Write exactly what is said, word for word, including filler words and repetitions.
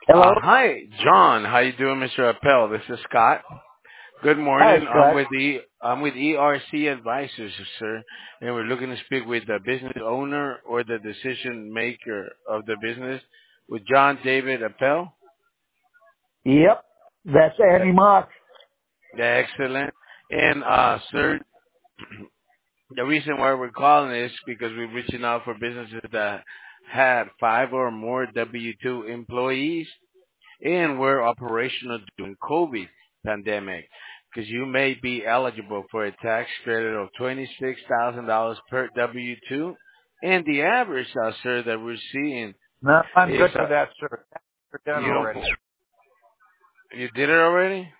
Uh, Hello. hi, John. How you doing, Mister Appel? This is Scott. Good Hi, morning. I'm Scott. with E. I'm with E R C Advisors, sir, and we're looking to speak with the business owner or the decision maker of the business, with John David Appel. Yep, that's Uh, Andy Mock. Excellent. And uh, sir, the reason why we're calling is because we're reaching out for businesses that had five or more W two employees and were operational during COVID pandemic, because you may be eligible for a tax credit of twenty-six thousand dollars per W two, and the average, uh, sir, that we're seeing No, I'm is good for uh, that, sir. We're done you don't already. you did it already.